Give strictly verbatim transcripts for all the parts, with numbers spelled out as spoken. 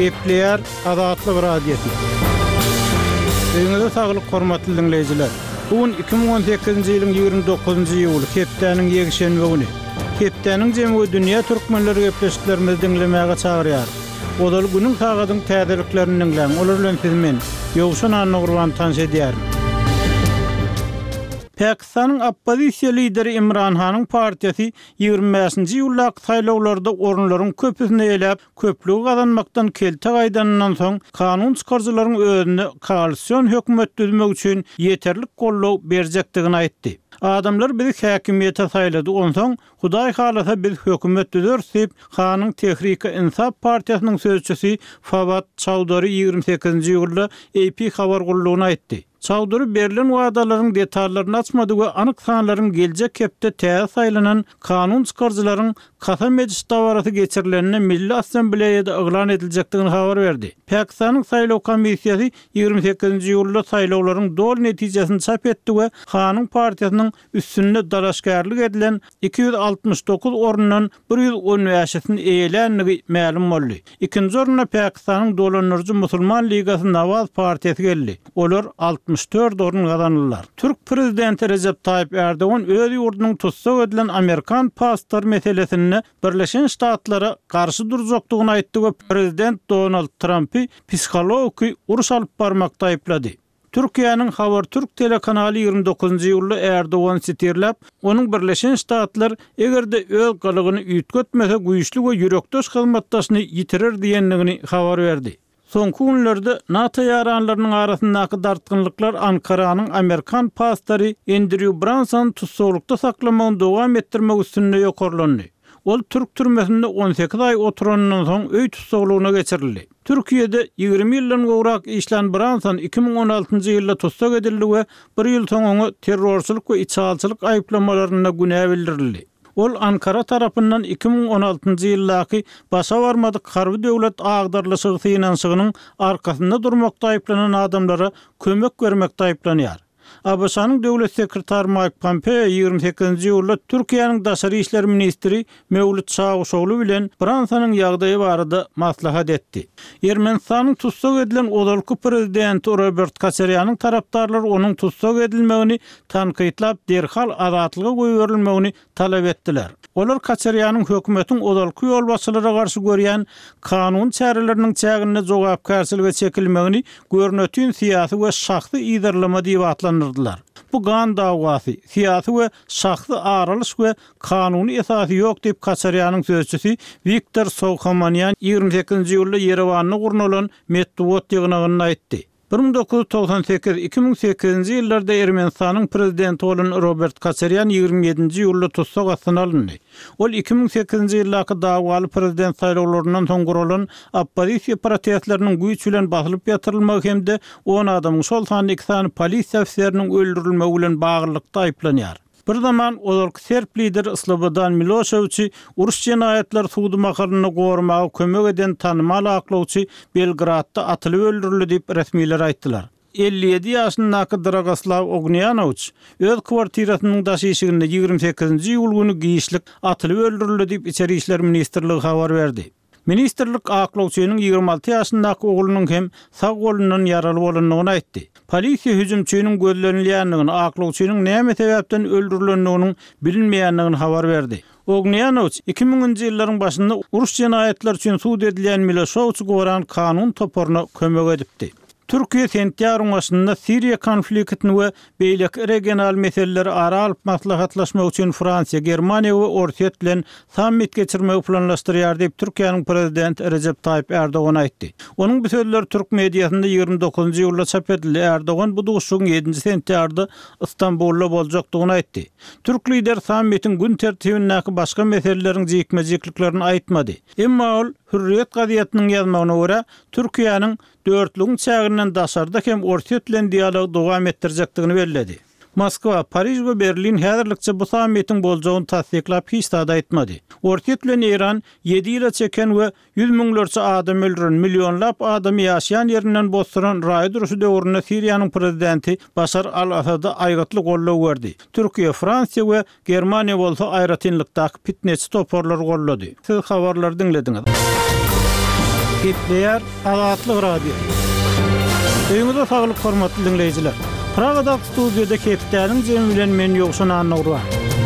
Gepleyer Azatlyk Radiosu. Öňüňizde saglyk hormatly dinleýijiler. Bugün iki bin on sekizinji ýylyň ýygrimi dokuzynjy ýyly Hepdeniň ýekşenbe güni. Hepdeniň jemgy dünýä türkmenleri gepleşiklerimizi dinlemäge çagyrýar. Odal günüň sagadyň täzeliklerini dinleň. Olar bilen siz men Ýowşan Anna Gurban tanış edýär. Pakistanyň oppozisiýa lideri Imran Hanyň partiýasy ýygrimi beşinji ýyllaky saýlawlarda orunlaryň köpüsini elep, köplügi gazanmakdan kelte gaýdanyndan soň kanun çykarjylaryň özüne koalisiýon hökümet düzmek üçin ýeterlik gollaw berjekdigini aýtdy. Adamlar bizi häkimiýete saýlady, onsoň Hudaý halasa biz hökümet düzersiň, Hanyň Tehrike Insaf partiýasynyň sözçüsi Fawad Chowdhury ýygrimi sekizinji ýylda A P habar gullugyna aýtdy. Chowdhury berilen wagdalaryň detallaryny açmady we anyk sanlaryň geljek hepde täze saýlanan kanun çykarjylaryň Kasa meclis dawarasy geçirilenine Milli Assambleýada eglan ediljekdigini habar berdi. Pakistanyň saýlaw komissiýasy ýygrimi sekizinji ýylda saýlawlaryň dol netijesini çap etdi we Hanyň partiýasynyň üstünde dalaşgarlyk edilen iki yüz altmış dokuz orundan bir yüz on beşini eýelenligi ma'lum boldy. Ikinji oruna Pakistanyň Dolanurjy Musulman Ligasy Nawaz partiýasy geldi. Olar altmış dört orun gazandylar. Türk prezidenti Recep Tayyip Erdoğan öz ýurdunyň tutsak edilen Amerikan pastor meselesini Birleşen Ştatlara karşı durjakdygyny aýtdy we prezident Donald Trumpy psikologik uruş alyp barmakda aýplady. Türkiýanyň Habartürk telekanaly ýygrimi dokuzynjy ýylda Erdoğan sitirlep, onuň Birleşen Ştatlar egerde öz galygyny üýtgetmese güýçli we ýürekdoş hyzmatdaşyny ýitirer diýendigini habar berdi. Soňky günlerde NATO ýaranlarynyň arasyndaky dartgynlyklar Ankaranyň Amerikan pastory Andrew Branson tutsaklykda saklamagyny dowam etdirmek üstünde ýokarlandy. Ol Türk türmesinde on sekiz ay oturandan soň öý tutsaklygyna geçirildi. Türkiýede ýygrimi ýyldan gowrak işlen Branson iki bin on altynjy ýylda tutsak edildi we bir ýyl soň onu terrorçylyk we içalçylyk aýplamalaryna günä bildirildi. Ol Ankara tarapyndan iki bin on altynjy ýyllaky başa barmadyk harby döwlet agdarlyşygy finansygynyň arkasynda durmakda aýplanan adamlara kömek bermekde aýplanýar. A B S-nyň döwlet sekretary Mike Pompeo ýygrimi sekizinji ýylda Türkiýanyň daşary işler ministri Mevlüt Çavuşoglu bilen Fransanyň ýagdaýy barada maslahat etdi. Ermenistanyň tutsak edilen odalky prezidenti Robert Kaçarýanyň tarapdarlary onuň tutsak edilmegini tanqytlap derhal azatlyga goýberilmegini talap etdiler. Olar Kaçarýanyň hökümetiň odalky ýolbaşçylara garşy görýän kanun çäreleriniň çägine jogapkärçiligi çekilmegini görnötün syýasy we şahsy ýydarlama diýip atlandyrdylar. Bu gan dawasy, syýasy we şahsy aralyş we kanuny esasy ýok diýip Kaçarýanyň sözçüsi Viktor Sowhamanyan ýygrimi sekizinji ýylda Yerewanda gurnulan Medwot ýygnagyny aýtdy. bir bin dokuz yüz toksan sekiz iki bin sekizinji ýyllarda Ermenistanyň prezidenti bolan Robert Kaçaryan ýygrimi ýedinji ýylda tutsak astyna alındy. Ol iki bin sekizinji ýyllaky dawaly prezident saýlawlaryndan soň gurulan oppozisiýa partiýasylarynyň güýç bilen basylyp ýatyrylmagy hemde on adamyň şol sany iki sany polisiýa ofisieriniň öldürilmegi bilen baglykda aýplanýar. Bir zaman odalky Serb lider Slobodan Milošević uruş jenaýetler sudy makaryny gormagy kömek eden tanymal aklawçy Belgradda atylyp öldürildi diýip resmiler aýtdylar. elli ýedi ýaşyndaky Dragoslav Ognjanović öz kwartirasynyň daşyşygynda ýygrimi sekizinji ýyl güni giýişlik atylyp öldürildi diýip Içeri işler ministrligi habar berdi. Ministrlik aklawçynyň ýygrimi alty ýaşyndaky oglunyň hem sag golundan ýaraly bolanlygyny aýtdy. Polisiýa hüjümçynyň gözlenilýändigini, aklawçynyň näme sebäpden öldürilendigini bilinmeýändigini habar berdi. Ognjanović iki miňinji ýyllaryň başynda uruş jenaýetleri üçin suud edilen Milošević goran kanun toporuna kömek edipdi. Türkiýe sentýaryň başynda Siriýa konfliktini we beýleki regional meseleleri ara alyp maslahatlaşmak üçin Fransiýa, Germaniýa we Orsiýet bilen sammit geçirmegi planlaşdyrýar diýip Türkiýanyň prezidenti Recep Tayyip Erdoğan aýtdy. Onuň bu sözleri Türk mediýasynda ýygrimi dokuzynjy ýylda çap edildi. Erdoğan bu duşuň ýedinji sentýarda Istanbulda boljakdygyny aýtdy. Türk lider sammitiň gün tertibindäki başga meseleleriň jekmejekliklerini aýtmady. Emma ol Hürriyet gaziýatynyň ýazmagyna görä Türkiýanyň dörtlüğün çäginden daşarda hem Orsiýet bilen dialog dowam etdirjekdigini bellädi. Moskwa, Paris we Berlin häzirlikçe bu sammitiň boljagyny tasdiklap hiç da aýtmady. Ortiýet bilen Iran ýedi ýyla çeken we yüz miňlerçe adam öldüren, millionlap adam ýaşaýan ýerinden bozduran raýy duruşy döwründe Siriýanyň prezidenti Başar al-Asada aýgatly gollaw berdi. Türkiýe, Fransiýa we Germaniýa bolsa aýratynlykdaky pitneçi toporlar gollady. Siz habarlar dinlediňiz. Gepleýär Azatlyk Radio. Öýüňizde saglyk hormatly dinleýijiler. Pragada studiýada Kepdäniň jemi bilen men Ýogşan Annawra.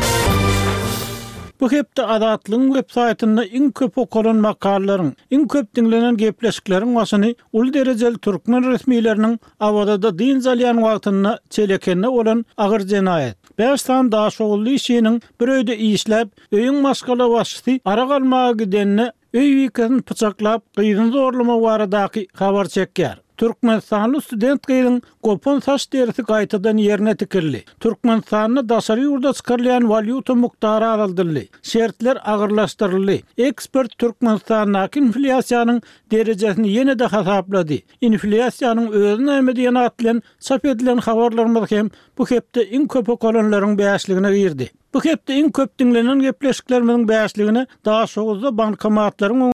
Bu hepde Azatlyň web saýtynda iň köp okulan makalaryň, iň köp dinlenen gepleşikleriň başyny ul derejeli türkmen resmiýetleriniň awada din zalýan wagtyna çelekenne olan agyr jenaýet. beş san daş ogully işiniň bir öýde işläp, öýüň maskala başçysy ara galmaga gidenne öý weken pyçaklap, gyýyny zorlama baradaky habar çekýär. Türkmenistanly student gyýyň gopun saç derisi gaýtadan ýerine tikildi. Türkmenistanyň daşary ýurda çykarylýan valyuta muktary araldyrly. Şertler agyrlaşdyryldy. Ekspert Türkmenistanyň inflasiýanyň derejesini ýene-de hasaplady. Inflasiýanyň özüne näme atlan çap edilen habarlar hem bu hepde iň köp okulanlaryň beýasligine girdi. Bu hepde iň köp dinlenen gepleşiklerimiň beýasligine daha şoguzda bankomatlaryň